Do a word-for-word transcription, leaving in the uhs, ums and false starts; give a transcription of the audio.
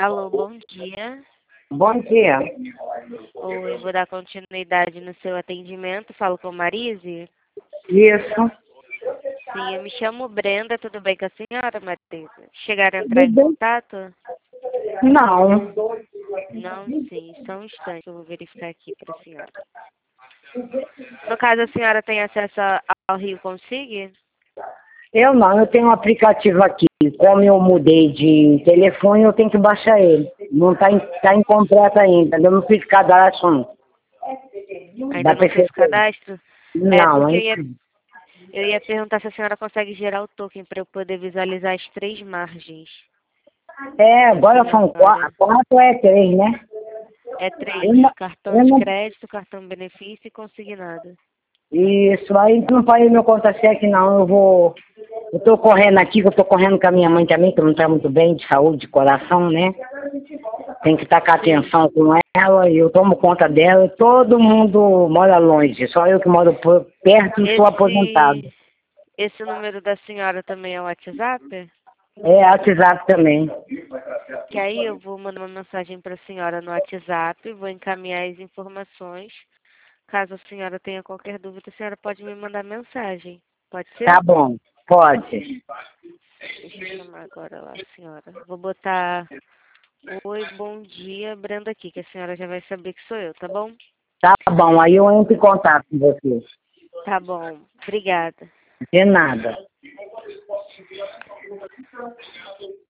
Alô, bom dia. Bom dia. Oi, vou dar continuidade no seu atendimento. Falo com Marise? Isso. Sim, eu me chamo Brenda. Tudo bem com a senhora, Marise? Chegaram a entrar Tudo em bem? contato? Não. Não, sim. Só um instante, eu vou verificar aqui para a senhora. No caso, a senhora tem acesso ao Rio Consig? Eu não, eu tenho um aplicativo aqui. Como eu mudei de telefone, eu tenho que baixar ele. Não está tá incompleto ainda. Eu não fiz cadastro. Não. Ainda Da não fez o prefeitura. cadastro? É, Não, porque eu ainda ia, não. eu ia perguntar se a senhora consegue gerar o token para eu poder visualizar as três margens É, da agora são senhora. quatro, quatro é três, né? É Eu três, não, cartão eu de não, crédito, cartão benefício e consignado. isso, aí não paguei meu conta-cheque, não. Eu vou. Eu tô correndo aqui, que eu tô correndo com a minha mãe também, que não tá muito bem de saúde, de coração, né? Tem que estar com Sim. atenção com ela, e eu tomo conta dela. Todo mundo mora longe, só eu que moro por perto e sou aposentado. Esse, esse número da senhora também é o WhatsApp? É WhatsApp também. Que aí eu vou mandar uma mensagem para a senhora no WhatsApp, vou encaminhar as informações. Caso a senhora tenha qualquer dúvida, a senhora pode me mandar mensagem. Pode ser? Tá bom, pode. Deixa eu chamar agora lá a senhora. Vou botar oi, bom dia, Brenda aqui, que a senhora já vai saber que sou eu, tá bom? Tá bom, aí eu entro em contato com você. Tá bom. Obrigada. De nada.